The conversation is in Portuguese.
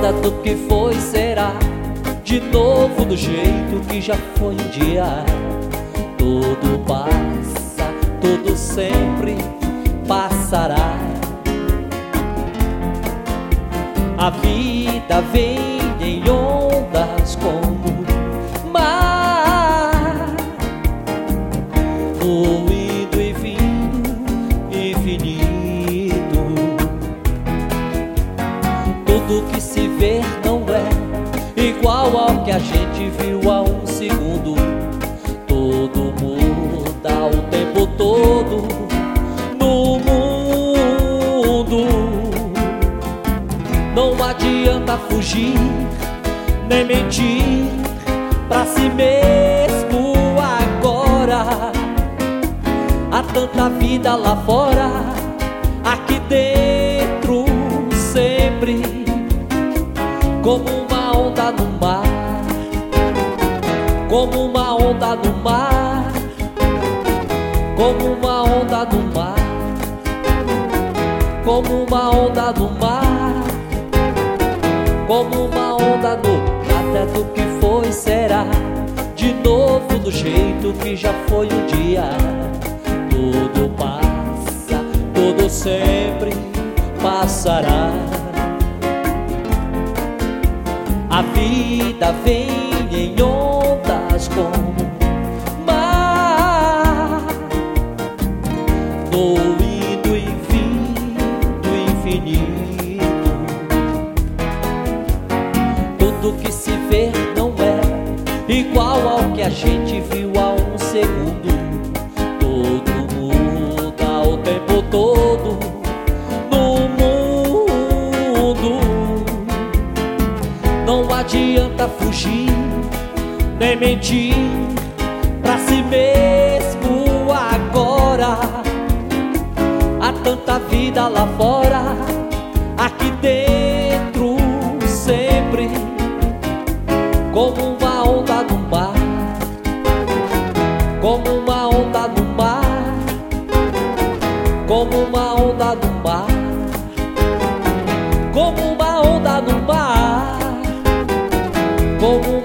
Nada do que foi será de novo do jeito que já foi um dia. Tudo passa, tudo sempre passará. A vida vem em ondas como mar, fluindo e vindo infinito. Tudo que se vê não é igual ao que a gente viu há um segundo. Tudo muda o tempo todo no mundo. Não adianta fugir nem mentir pra si mesmo agora. Há tanta vida lá fora, aqui dentro sempre, como uma onda no mar, como uma onda no mar, como uma onda no mar, como uma onda no mar, como uma onda no mar. Nada do que foi será de novo do jeito que já foi um dia. Tudo passa, tudo sempre passará. A vida vem em ondas como mar, fluindo e vindo infinito. Tudo que se vê não é igual ao que a gente viu há um segundo. Tudo muda o tempo todo no mundo. Não adianta fugir nem mentir pra si mesmo agora. Há tanta vida lá fora, aqui dentro sempre, como uma onda no mar, como uma onda no mar, como uma onda no mar, como uma onda no mar, como